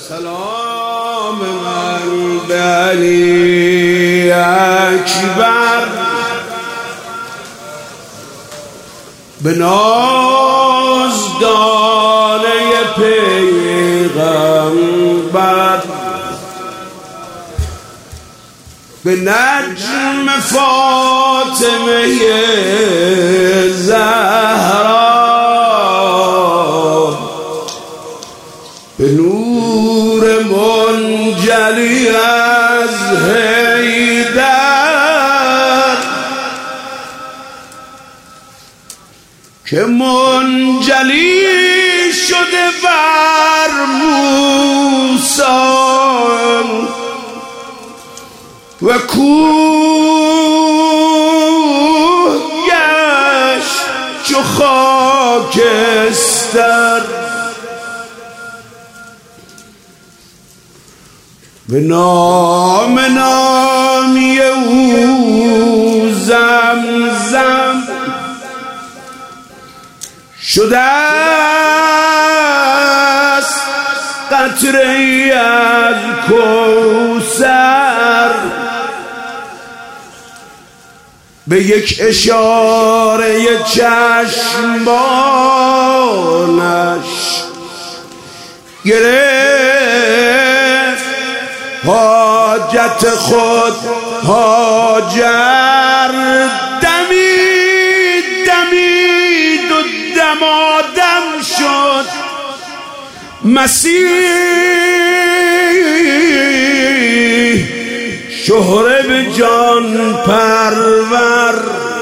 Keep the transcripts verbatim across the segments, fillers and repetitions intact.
سلام من به علی اکبر، به نازدانه پیغمبر، به نجم فاطمه زهرا، به نور منجلی از حیدر که منجلی شده بر موسی و کوه گشت چو خاکستر، به نام نامی او زمزم شده است قطره از کوثر، به یک اشاره چشمانش گرفت حاجت خود هاجر، دمید دمید و دمادم شد مسیح شهره به جان پرور.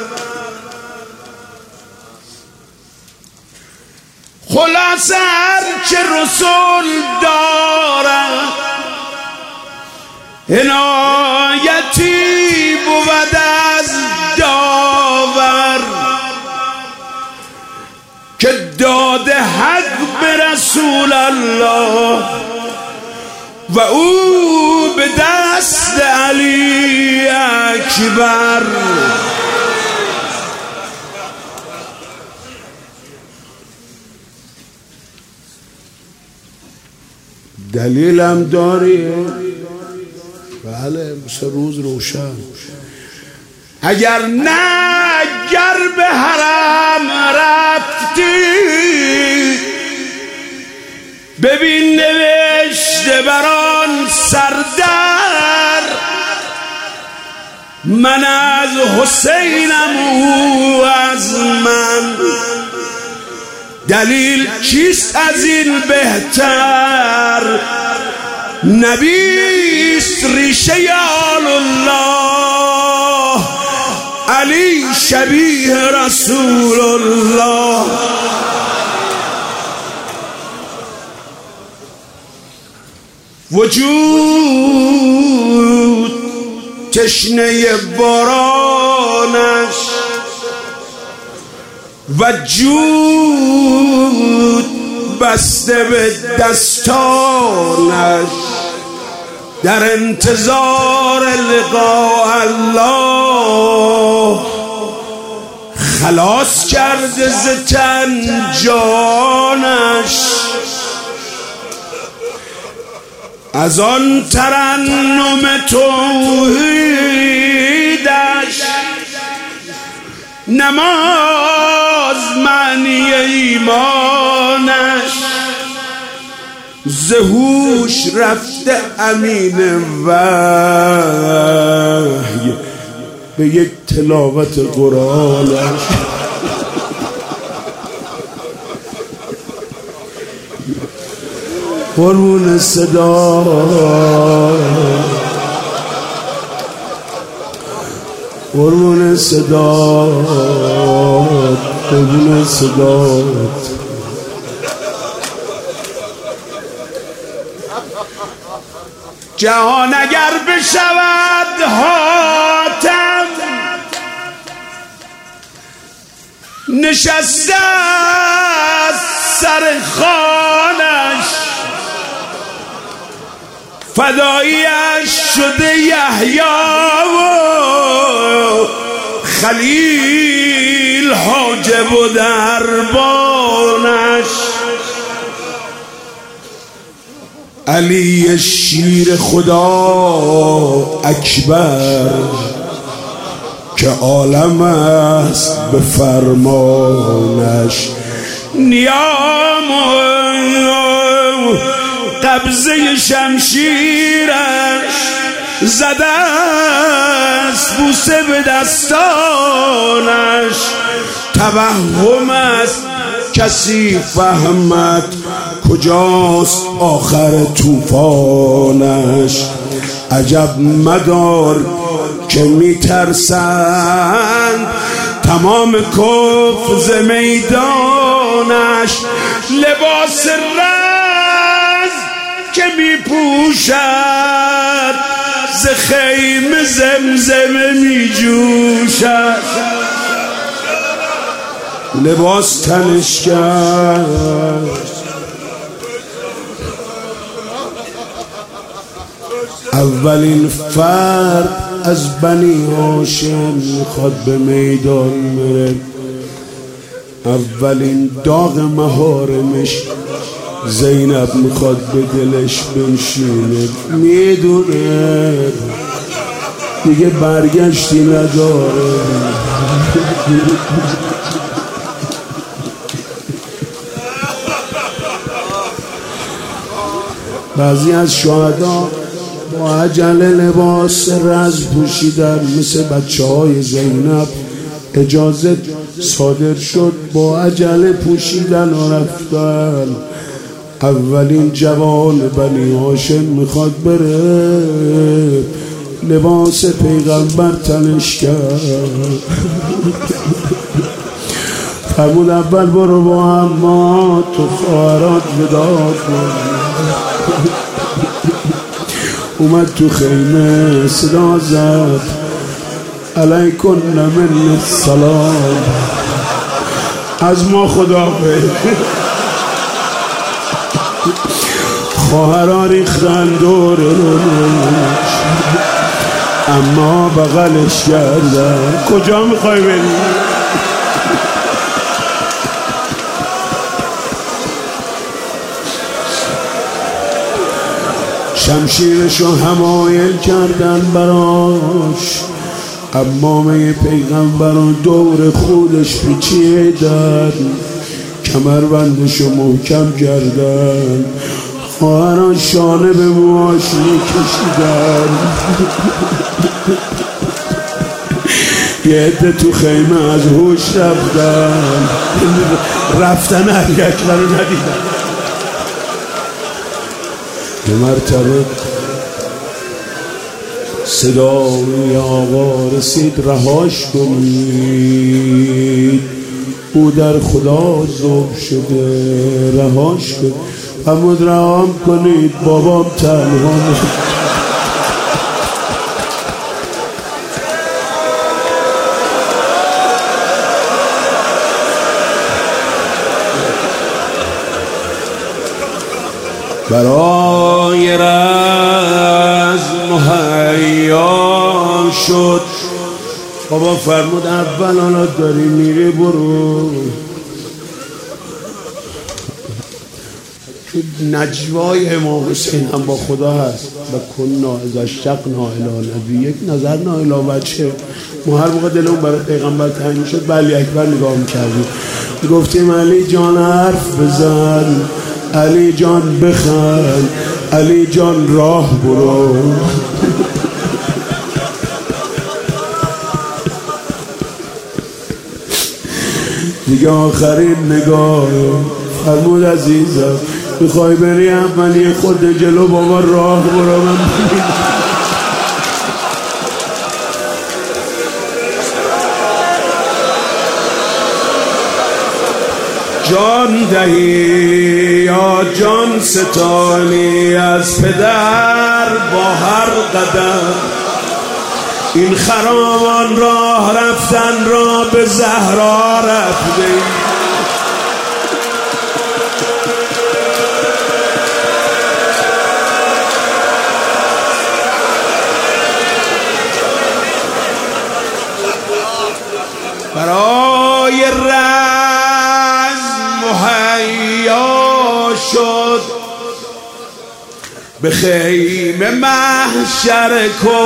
خلاصه هر چه رسول دارد عنایتی بود از داور، که داده حق به رسول الله و او به دست علی اکبر. دلیلم داری؟ بله، مثل روز روشن. اگر نه گر به حرم رفتی ببین نوشته بران سردر، من از حسینم او از من، دلیل چیست از این بهتر؟ نبیست ریشه آل الله، علی شبیه رسول الله. وجود تشنه بارانش و جود بسته به دستانش، در انتظار لقاء الله خلاص کرده ز تن جانش، از آن ترنم توحیدش نماز معنی ایمانش، زهوش رفته امین وحی به یک تلاوت قرآنش. قربون صدا قربون صدا قربون صدا. جهان اگر بشود حاتم نشسته از سر خوانش، فداییش شده یحیی و خلیل حاجب و دربانش. علی شیر خدا اکبر که عالم است به فرمانش. نیام و قبضه شمشیرش زده است بوسه به دستانش. توهم است کسی فهمد کجاست آخر طوفانش. عجب مدار که میترسند تمام کفر ز میدانش. لباس رز که میپوشد ز خیمه زمزمه میجوشد. لباس تنش کرد اولین فرد از بنی هاشم میخواد به میدان بره. اولین داغ مهارمش زینب میخواد به دلش بنشینه. میدونه دیگه برگشتی نداره. بعضی از شهدا با عجله لباس رز پوشیدن مثل بچه های زینب. اجازه صادر شد با عجله پوشیدن و رفتن. اولین جوان بنی هاشم میخواد بره لباس پیغمبر تنش کرد. فرمود اول برو با اما تو خواهرات ودا کن. اومد تو خیمه صدا زد علیکن من السلام، از ما خداحافظ. خواهرها ریختن دور روش اما بغلش کردن. کجا میخوای بری؟ شمشیرشو همایل کردن براش. امامه پیغمبر و دور خودش پیچیدن. کمربندشو محکم کردن. خواهران شانه به موهاش میکشیدن. یه عده تو خیمه از هوش رفتن. رفتن علی اکبر رو ندیدن. به مرتبه صدای آقا رسید رهاش کنید، او در خدا ذوب شده. رهاش کنید، فرمود رهام کنید، بابام تنها. برای رزم مهیا شد. بابا فرمود اول حالا داری میری برو. نجوای امام حسین هم با خدا هست و کنا اذا اشتقنا الی نبی یک نظر نا الی وجهه. ما هر موقع دلمون برای پیغمبر تنگ شد به علی اکبر نگاه میکردیم، گفتیم علی جان حرف بزن، علی جان بخند، علی جان راه برو. دیگه آخرین نگاه فرمود عزیزم میخوای بری اولی خود جلو بابا راه برو. من جان دهی یا جان ستانی از پدر با هر قدم. این خرامان راه رفتن را به زهرا رفته. برای رزم مهیا شد. به خیمه محشر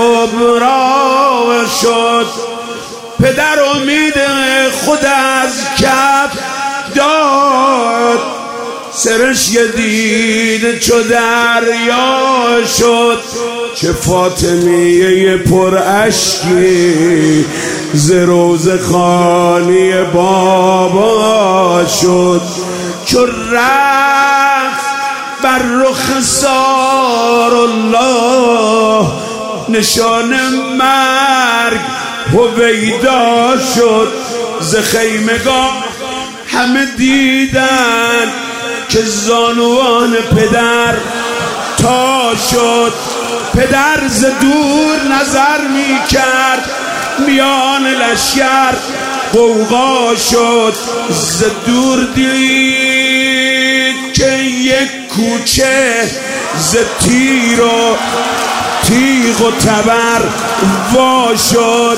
کبرا شد، پدر امید خود از کف داد، سرش یه دید چو دریا شد، چه فاطمیه پر اشکی ز روضه خانی بابا شد. چو رفت بر رخ سار الله نشان مرگ هویدا شد. ز خیمگاه همه دیدن که زانوان پدر تا شد. پدر ز دور نظر می کرد، میان لشکر غوغا شد. ز دور دید که یک کوچه ز تیر و تیغ و تبر وا شد.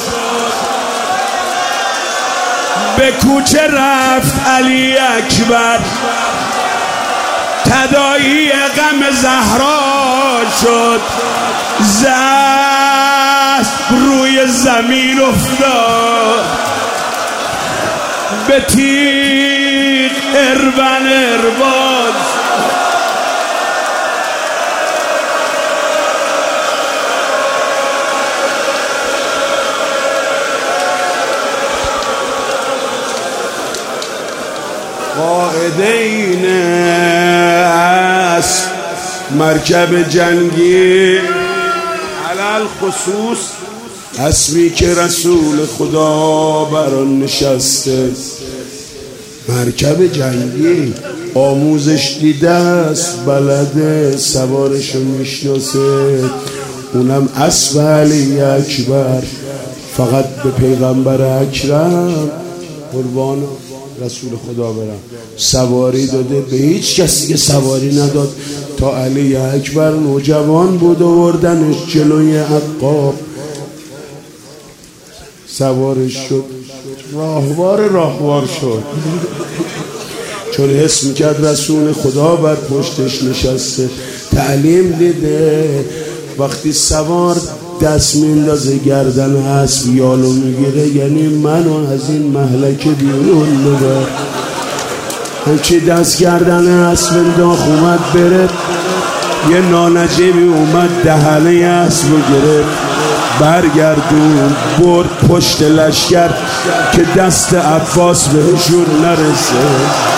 به کوچه رفت علی اکبر، تداعی غم زهرا شد. زد روی زمین افتاد، به تیغ اربن ارباز. قائدین اسب مرکب جنگی علل خصوص اسبی که رسول خدا بر آن نشسته، مرکب جنگی آموزش دیده است، بلده، سوارشو میشناسه، اونم اسب علی اکبر. فقط به پیغمبر اکرم قربان رسول خدا برم سواری داده، به هیچ کسی که سواری نداد. تا علی اکبر نوجوان بود آوردنش جلوی عقاب، سوارش شد، راهوار راهوار شد، چون حس میکرد رسول خدا بر پشتش نشسته. تعلیم دیده، وقتی سوار دست میندازه گردن اسب یالو میگیره، یعنی منو از این مهلکه بیرون ببر. هرچی دست گردن اسب انداخت اومد بره، یه نانجیبی اومد دهنه اسب رو گرفت، برگردون برد پشت لشکر که دست عباس بهشون نرسه.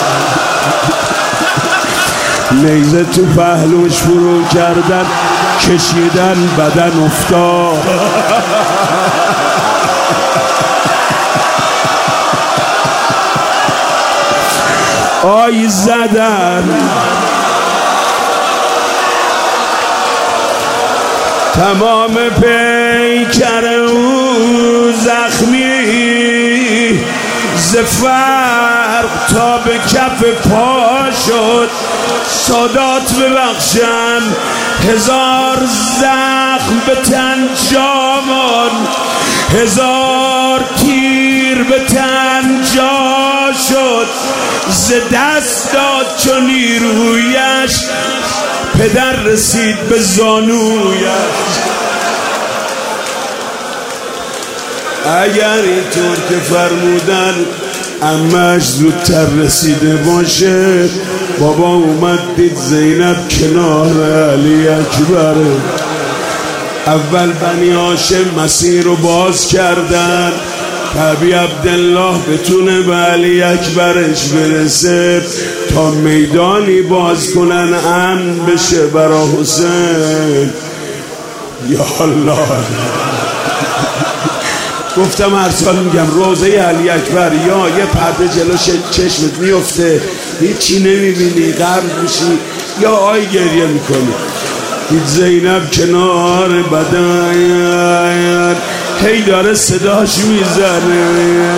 نیزه تو پهلوش فرو کردن، کشیدن بدن افتاد. آی زدن تمام پیکر او زخمی، ز فرق تا به کف پا شد. سادات ببخشن هزار زخم به تن جامان، هزار تیر به تن جا شد. ز دست داد چون نیرویش، پدر رسید به زانویش. اگر اینطور که فرمودن عمه‌اش زودتر رسیده باشه، بابا اومد دید زینب کنار علی اکبره. اول بنی هاشم مسیر رو باز کردن، ابی عبدالله بتونه به علی اکبرش برسه تا میدانی باز کنن امن بشه برا حسین. یا الله، گفتم هر سال میگم روزه علی اکبر یا یه پرده جلو چشمت میفته هیچی نمیبینی غرق میشی، یا آی گریه میکنی. دید زینب کنار بدن هی داره صداش میزنه.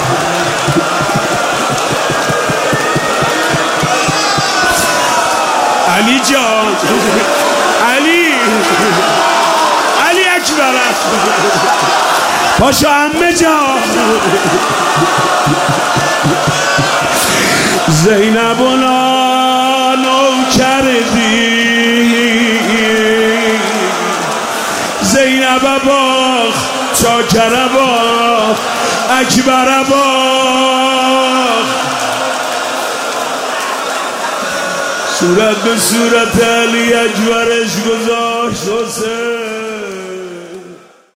علی جان، علی علی اکبر پاشو عمه جان. زینب نو کردی زینب باخ چاکر باخ اکبر باخ صورت به صورت علی اکبرش گذاشت حسین